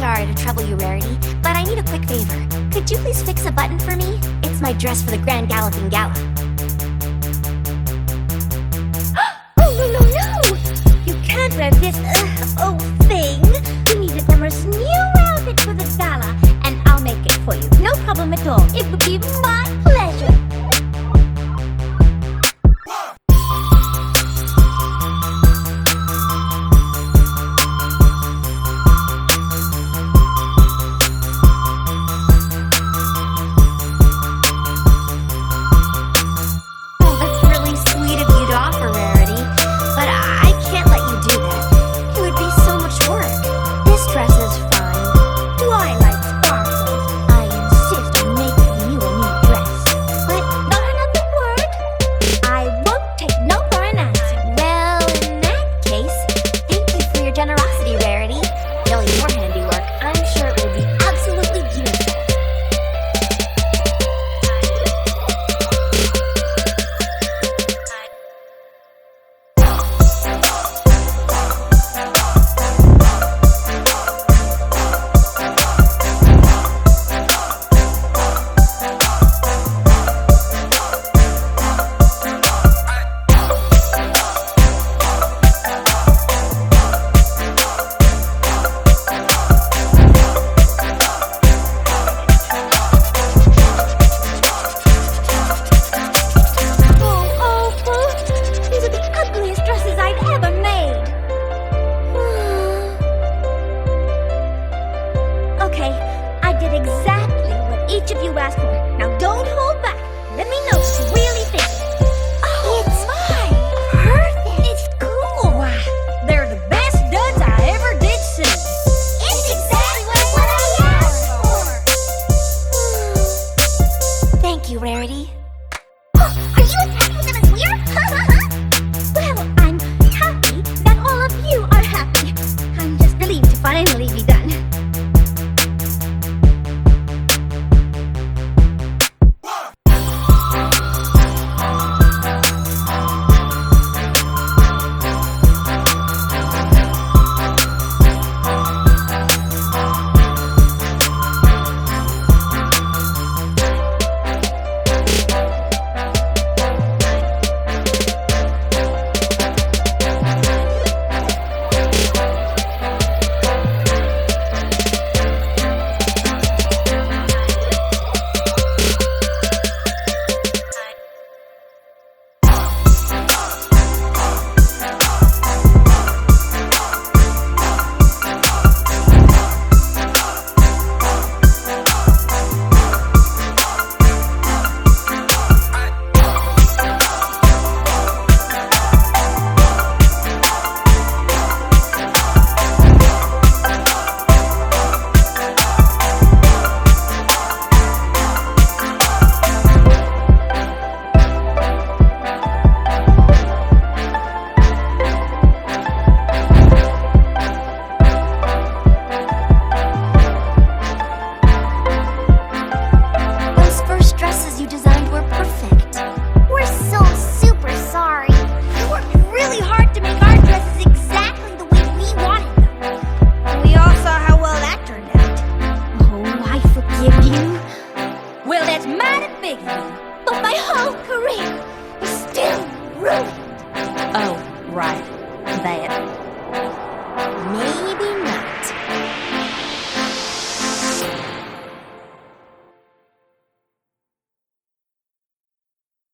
sorry to trouble you, Rarity, but I need a quick favor. Could you please fix a button for me? It's my dress for the Grand Galloping Gala. Oh, no! You can't wear this old thing. You need a glamorous new outfit for the gala, and I'll make it for you. No problem at all. It would be my pleasure. Exactly what each of you asked for. Now don't hold back. Let me know what you really think. Oh, it's mine! Perfect! It's cool! Wow, they're the best duds I ever did see. It's exactly what I asked for! Thank you, Rarity. Oh, are you as happy with them as we are? Well, I'm happy that all of you are happy. I'm just relieved to finally be done. Well, that's mighty big of you, but my whole career